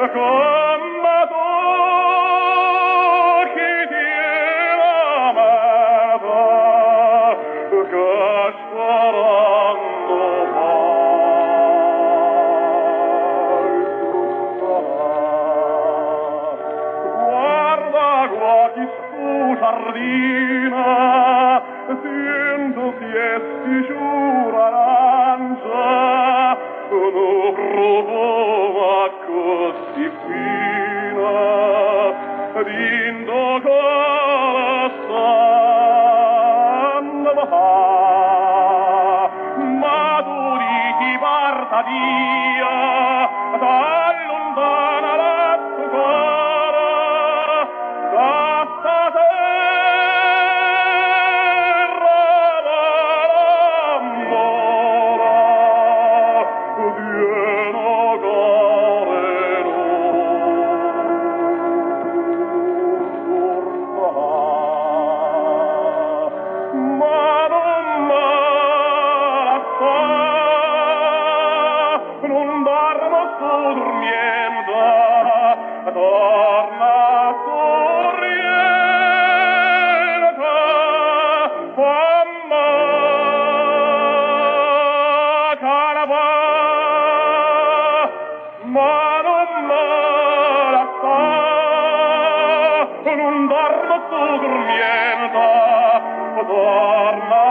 Sardina, sento siesti giura arancia, non provo così fina, dindo corazzando va, ma tu dici parta via, da lontana la tua cara, da non dormo tu dormiendo, torna